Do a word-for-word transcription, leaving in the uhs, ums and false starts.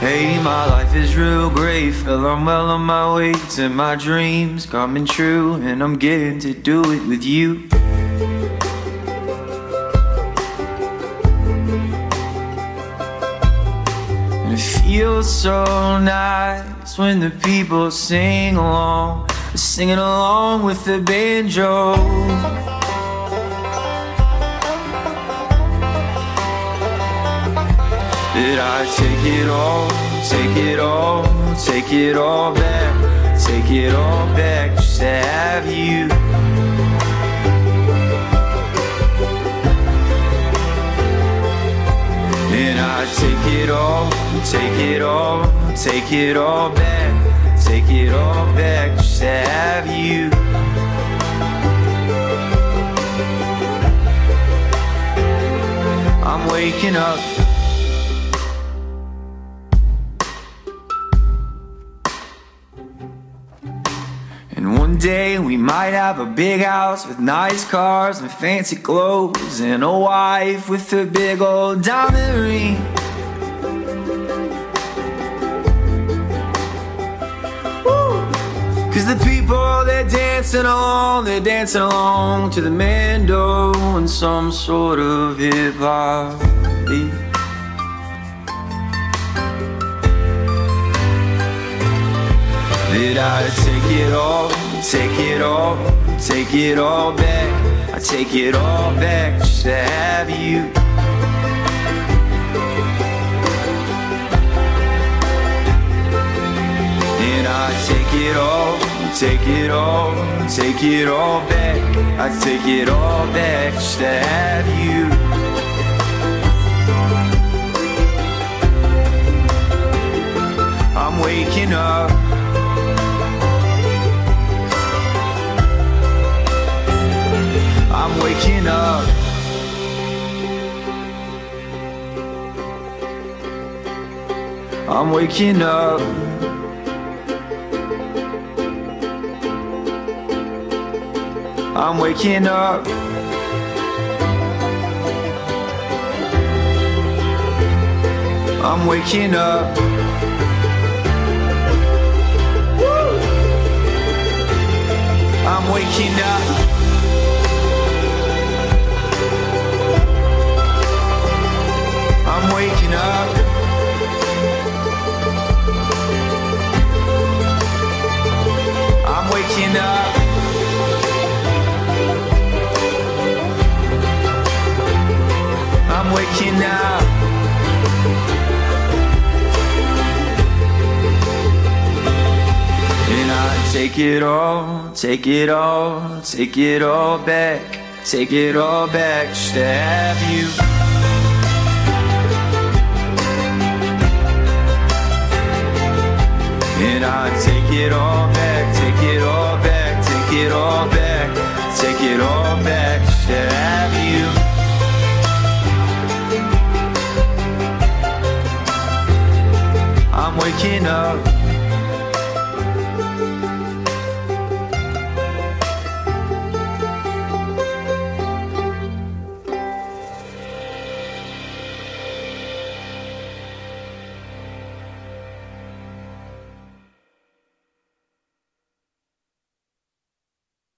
Hey, my life is real great. Feel I'm well on my way to my dreams coming true, and I'm getting to do it with you. And it feels so nice when the people sing along, singing along with the banjo. Did I take it all, take it all, take it all back, take it all back just to have you? And I take it all, take it all, take it all back, take it all back just to have you. I'm waking up. And one day we might have a big house with nice cars and fancy clothes, and a wife with a big old diamond ring. Woo! Cause the people, they're dancing along, they're dancing along to the mando and some sort of hip-hop beat. Did I take it all, take it all, take it all back? I take it all back just to have you. And I take it all, take it all, take it all back. I take it all back just to have you. I'm waking up. I'm waking up. I'm waking up. I'm waking up. I'm waking up. Woo! I'm waking up. I'm waking up. I'm waking up. I'm waking up. And I take it all, take it all, take it all back, take it all back just to have you. And I take it all back, take it all back, take it all back, take it all back just to have you. I'm waking up.